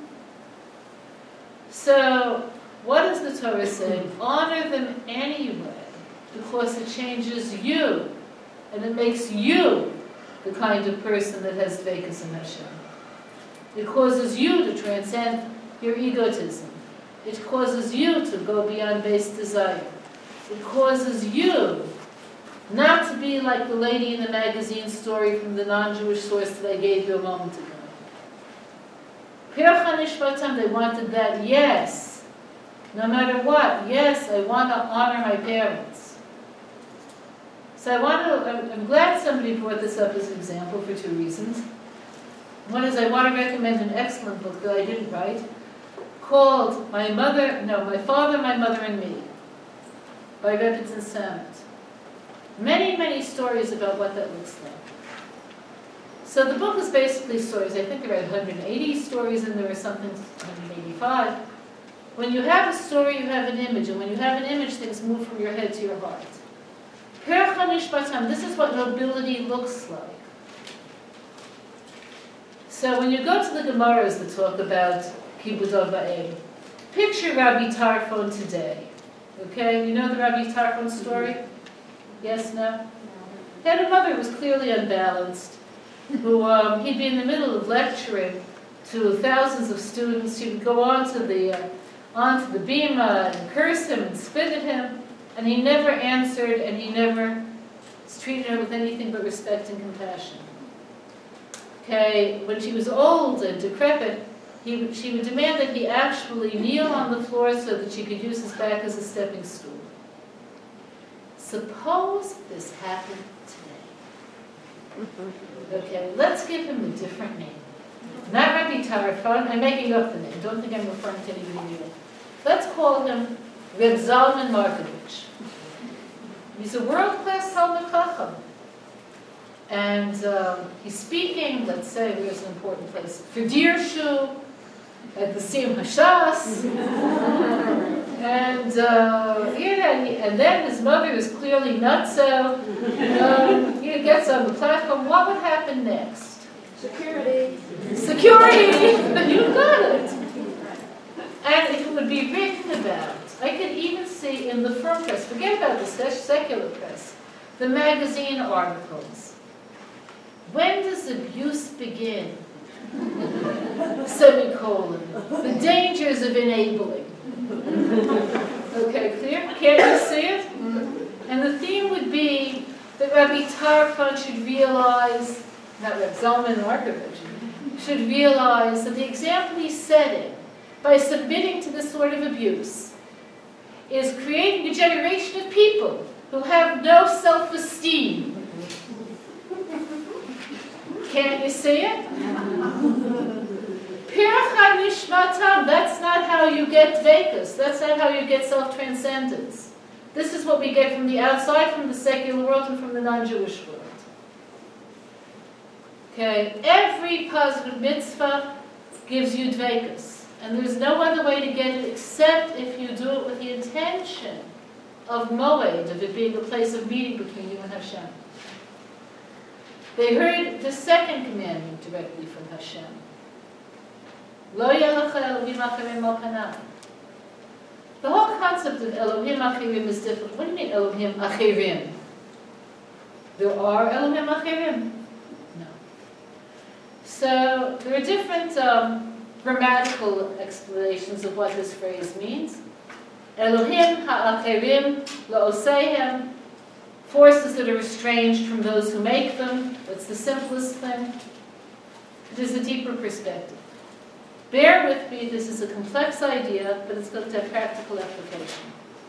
So, what is the Torah saying? Honor them anyway, because it changes you, and it makes you the kind of person that has dveikus in Hashem. It causes you to transcend your egotism. It causes you to go beyond base desire. It causes you not to be like the lady in the magazine story from the non-Jewish source that I gave you a moment ago. Pircha Nishmatam, they wanted that, yes. No matter what, yes, I want to honor my parents. So I'm glad somebody brought this up as an example for two reasons. One is I want to recommend an excellent book that I didn't write called My Father, My Mother, and Me by Rebbetzin Samet. Many, many stories about what that looks like. So the book is basically stories. I think there are 180 stories and there are something 185. When you have a story, you have an image. And when you have an image, things move from your head to your heart. This is what nobility looks like. So when you go to the Gemaras that talk about Kibud Av Va'em, picture Rabbi Tarfon today. Okay, you know the Rabbi Tarfon story? Yes, no? He had a mother who was clearly unbalanced, who he'd be in the middle of lecturing to thousands of students. He would go onto the bima and curse him and spit at him, and he never answered, and he never treated her with anything but respect and compassion. Okay, when she was old and decrepit, she would demand that he actually kneel on the floor so that she could use his back as a stepping stool. Suppose this happened today. Okay, let's give him a different name. Not Rabbi Tarfon, I'm making up the name. Don't think I'm referring to anybody new. Let's call him Reb Zalman Markovich. He's a world-class Talmid Chacham. And he's speaking, let's say, there's an important place, for Dirshu, at the Siyum Hashas. And then his mother is clearly nutso. He gets on the platform. What would happen next? Security. You got it. And if it would be written about, I could even see in the firm press, forget about the secular press, the magazine articles. When does abuse begin? Semicolon. The dangers of enabling. Okay, clear? Can't you see it? And the theme would be that Rabbi Tarfon should realize, not Rabbi Zalman Markovich, should realize that the example he's setting by submitting to this sort of abuse is creating a generation of people who have no self-esteem. Can't you see it? Pircha Nishmatam, that's not how you get dveikus. That's not how you get self-transcendence. This is what we get from the outside, from the secular world, and from the non-Jewish world. Okay, every positive mitzvah gives you dveikus. And there's no other way to get it except if you do it with the intention of moed, of it being a place of meeting between you and Hashem. They heard the second commandment directly from Hashem. Lo yelecha Elohim acherim al panai. The whole concept of Elohim acherim is different. What do you mean Elohim acherim? There are Elohim acherim? No. So there are different grammatical explanations of what this phrase means. Elohim ha'acherim la'oseihem, forces that are estranged from those who make them. That's the simplest thing. There's a deeper perspective. Bear with me, this is a complex idea, but it's going to have practical application.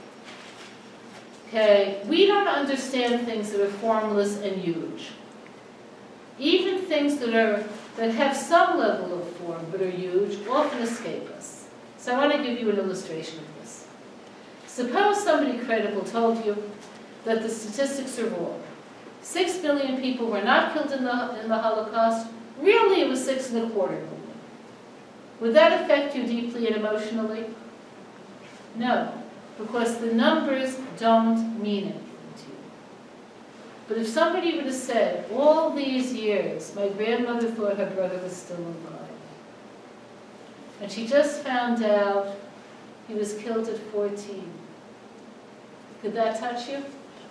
Okay, we don't understand things that are formless and huge. Even things that have some level of form but are huge often escape us. So I want to give you an illustration of this. Suppose somebody credible told you that the statistics are wrong. 6 billion people were not killed in the Holocaust. Really, it was 6.25 billion. Would that affect you deeply and emotionally? No, because the numbers don't mean anything to you. But if somebody would have said, all these years, my grandmother thought her brother was still alive, and she just found out he was killed at 14, could that touch you?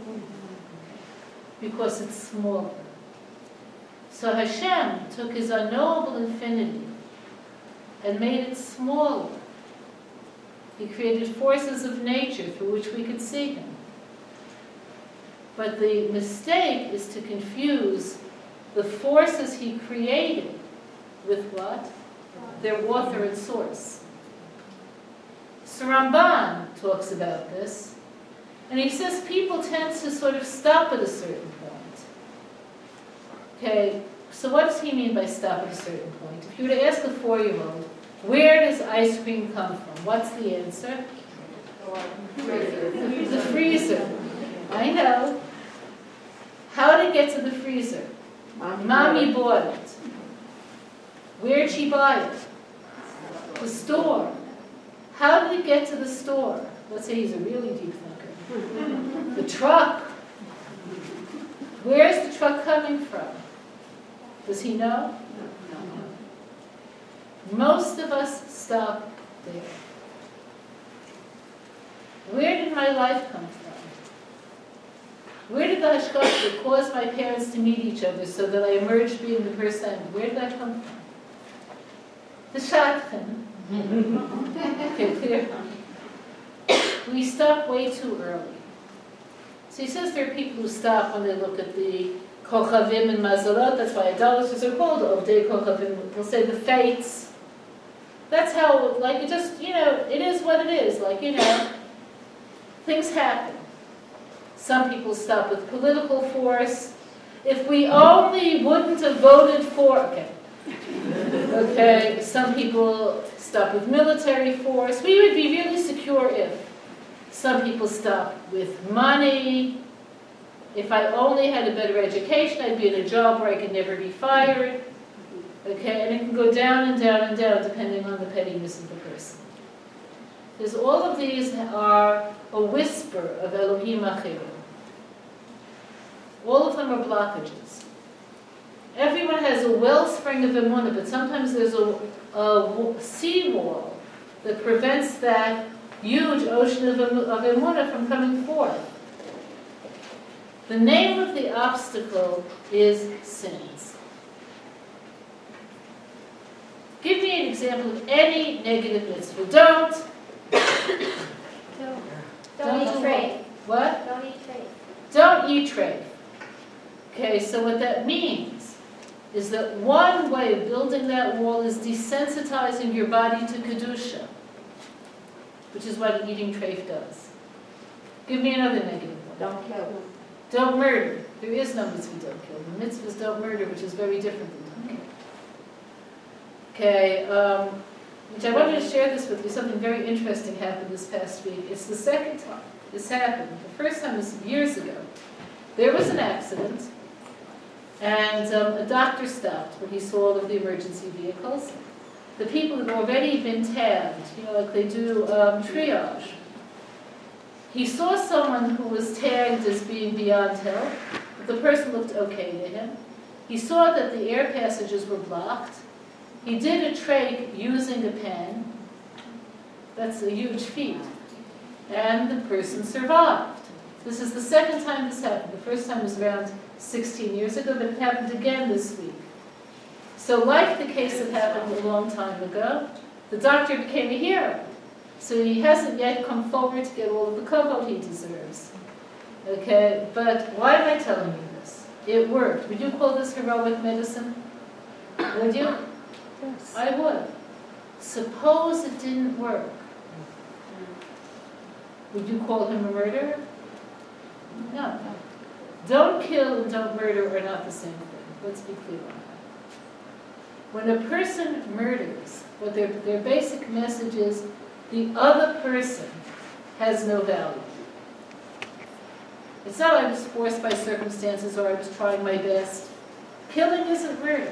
Because it's smaller. So Hashem took his unknowable infinity and made it smaller. He created forces of nature through which we could see him. But the mistake is to confuse the forces he created with what? Their author and source. So Ramban talks about this, and he says people tend to sort of stop at a certain point. Okay, so what does he mean by stop at a certain point? If you were to ask a 4-year-old, where does ice cream come from? What's the answer? The freezer. I know. How did it get to the freezer? Mommy bought it. Where'd she buy it? The store. How did it get to the store? Let's say he's a really deep thinker. The truck. Where's the truck coming from? Does he know? No. Most of us stop there. Where did my life come from? Where did the hashkafa that caused my parents to meet each other so that I emerged being the person I am? Where did that come from? The shadchan. Okay, clear? We stop way too early. So he says there are people who stop when they look at the kochavim and mazalot. That's why idolaters are called Ovdei Kochavim. They'll say the fates. That's how, like, it just, it is what it is. Like, things happen. Some people stop with political force. If we only wouldn't have voted for, okay, some people stop with military force. We would be really secure if. Some people stop with money. If I only had a better education, I'd be in a job where I could never be fired. Okay, and it can go down and down and down depending on the pettiness of the person. Because all of these are a whisper of Elohim Achirim. All of them are blockages. Everyone has a wellspring of emunah, but sometimes there's a seawall that prevents that huge ocean of emunah from coming forth. The name of the obstacle is sins. Give me an example of any negative mitzvah. Don't eat treif. What? Don't eat treif. Don't eat treif. Okay, so what that means is that one way of building that wall is desensitizing your body to kedusha, which is what eating treif does. Give me another negative one. Don't kill. Don't murder. There is no mitzvah don't kill. The mitzvahs don't murder, which is very different than don't kill. Okay, which I wanted to share this with you. Something very interesting happened this past week. It's the second time this happened. The first time was years ago. There was an accident, and a doctor stopped when he saw all of the emergency vehicles. The people had already been tagged, like they do triage. He saw someone who was tagged as being beyond help, but the person looked okay to him. He saw that the air passages were blocked. He did a trach using a pen. That's a huge feat. And the person survived. This is the second time this happened. The first time was around 16 years ago, but it happened again this week. So like the case that happened a long time ago, the doctor became a hero. So he hasn't yet come forward to get all of the kavod he deserves. Okay, but why am I telling you this? It worked. Would you call this heroic medicine? Would you? Yes. I would. Suppose it didn't work. Would you call him a murderer? No. Don't kill and don't murder are not the same thing. Let's be clear on that. When a person murders, what their basic message is, the other person has no value. It's not I was forced by circumstances or I was trying my best. Killing isn't murder.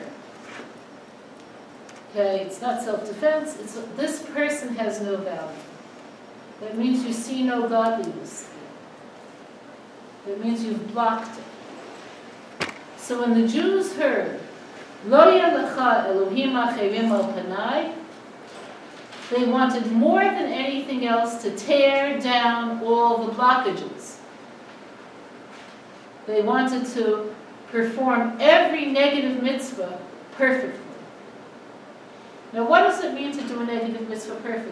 Okay, it's not self-defense. It's this person has no value. That means you see no godliness. That means you've blocked it. So when the Jews heard, Lo yalecha Elohim acherim al panai, they wanted more than anything else to tear down all the blockages. They wanted to perform every negative mitzvah perfectly. Now, what does it mean to do a negative mitzvah perfectly?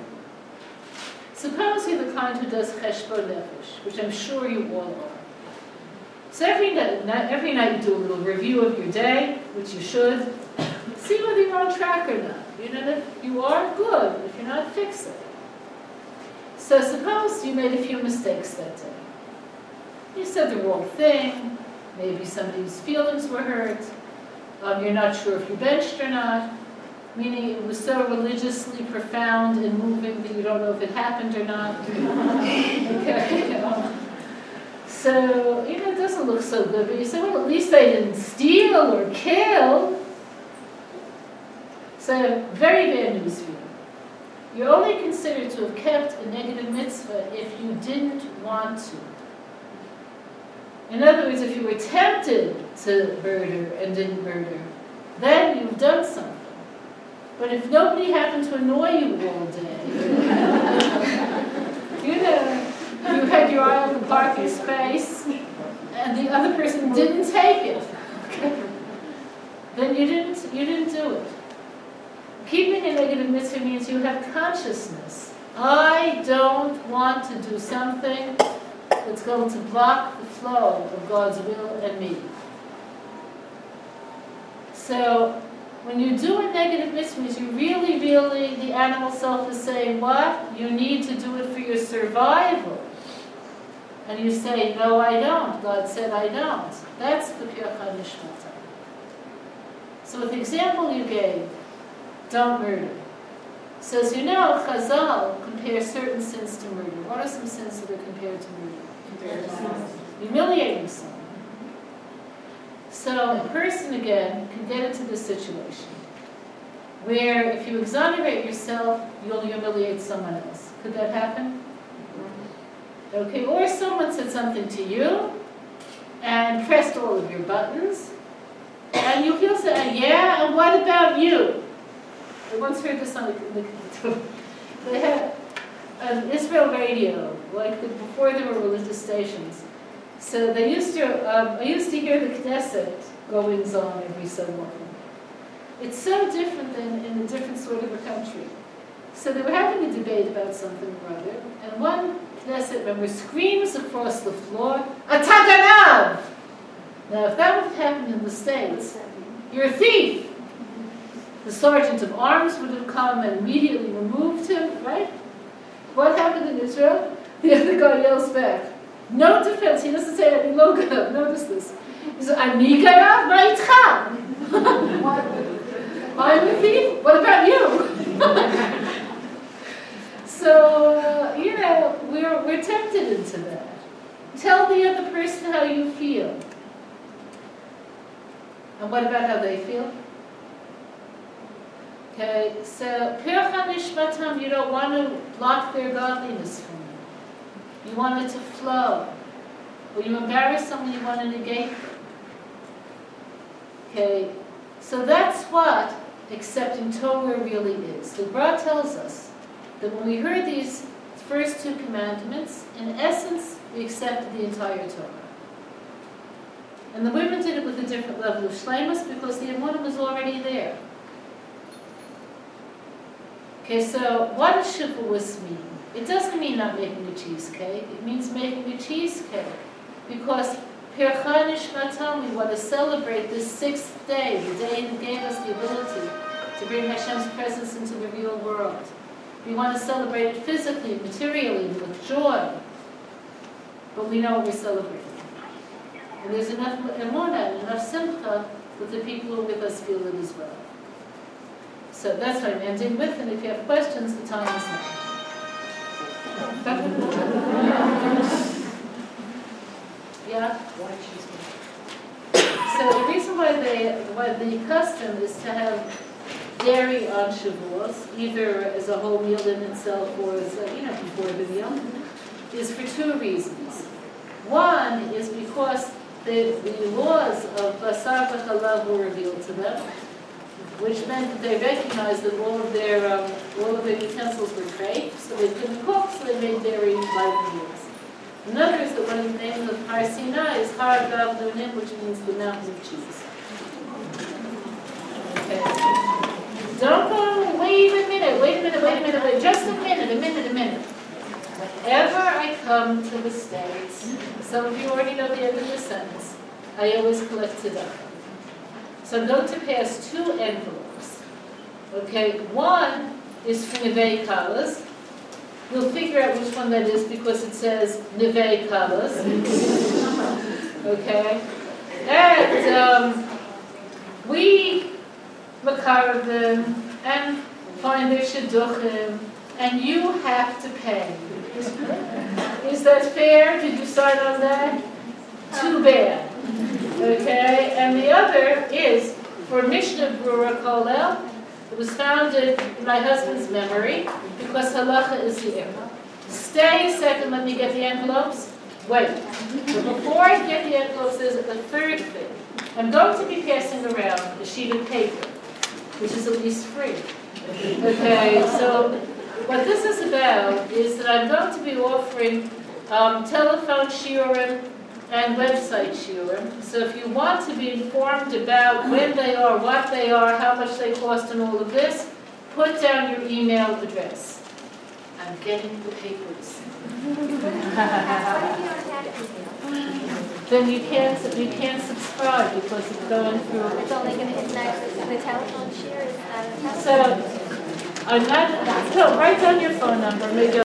Suppose you're the kind who does cheshbon nefesh, which I'm sure you all are. So every night you do a little review of your day, which you should. See whether you're on track or not. If you are, good. If you're not, fix it. So suppose you made a few mistakes that day. You said the wrong thing. Maybe somebody's feelings were hurt. You're not sure if you benched or not. Meaning it was so religiously profound and moving that you don't know if it happened or not. Okay. So, it doesn't look so good, but you say, well, at least I didn't steal or kill. So, very bad news for you. You're only considered to have kept a negative mitzvah if you didn't want to. In other words, if you were tempted to murder and didn't murder, then you've done something. But if nobody happened to annoy you all day, you had your eye on the parking space, and the other person didn't take it, then you didn't do it. Keeping a negative mitzvah means you have consciousness. I don't want to do something that's going to block the flow of God's will and me. So, when you do a negative mitzvah, you really, the animal self is saying, what? You need to do it for your survival. And you say, no, I don't. God said I don't. That's the Pircha Nishmata. So with the example you gave, don't murder. So as you know, Chazal compares certain sins to murder. What are some sins that are compared to murder? Humiliating someone. So a person, again, can get into this situation where if you exonerate yourself, you'll humiliate someone else. Could that happen? Okay, or someone said something to you and pressed all of your buttons, and you feel sad, yeah, and what about you? I once heard this on they had an Israel radio, before there were religious stations. So they used to, I used to hear the Knesset goings on every so often. It's so different than in a different sort of a country. So they were having a debate about something or other, and one Knesset member screams across the floor, "Ataganav!" Now, if that would happen in the States, you're a thief. The sergeant of arms would have come and immediately removed him, right? What happened in Israel? The other guy yells back. No defense. He doesn't say any logo. Notice this. He says, "Ani ganav ma'itcha." I'm a thief. What about you? So, we're tempted into that. Tell the other person how you feel. And what about how they feel? Okay, so Pircha Nishmatam, you don't want to block their godliness from you. You want it to flow. When you embarrass someone, you want to negate them. Okay, so that's what accepting Torah really is. The Gra tells us that when we heard these first two commandments, in essence, we accepted the entire Torah. And the women did it with a different level of shleimus because the emunah was already there. Okay, so what does shavuos mean? It doesn't mean not making a cheesecake. It means making a cheesecake. Because Pircha Nishmatam, we want to celebrate this sixth day, the day that gave us the ability to bring Hashem's presence into the real world. We want to celebrate it physically, materially, with joy. But we know what we're celebrating. And there's enough emunah and enough simcha that the people who are with us feel it as well. So that's what I'm ending with, and if you have questions, the time is now. Yeah? So the reason why the custom is to have dairy on Shavuos, either as a whole meal in itself or as before the meal, is for two reasons. One is because the laws of Basar v'Chalav were revealed to them, which meant that they recognized that all of their utensils were treif, so they couldn't cook, so they made dairy light meals. Another is that one of the names of Har Sinai is Har Gav Nunim, which means the mountain of cheese. Okay. Don't go, wait a minute, just a minute. Whenever I come come to the States, some of you already know the end of the sentence, I always collect tzedakah. So I'm going to pass 2 envelopes. Okay, one is for Nivei Kalas. You'll figure out which one that is because it says Nivei Kalas. Okay? And we makarev them and find their shidduchim, and you have to pay. Is that fair? Did you sign on that? Too bad. Okay? And the other is for Mishnah Brura Kollel. It was founded in my husband's memory because halacha is here. Stay a second, let me get the envelopes. Wait. But before I get the envelopes, there's a third thing. I'm going to be passing around a sheet of paper, which is at least free. Okay, so what this is about is that I'm going to be offering telephone shiurim and website shiurim. So if you want to be informed about when they are, what they are, how much they cost, and all of this, put down your email address. I'm getting the papers. Then you can't subscribe because it's going through. It's only going to, it's not, the telephone share is not a telephone. So I'm not. So write down your phone number. Maybe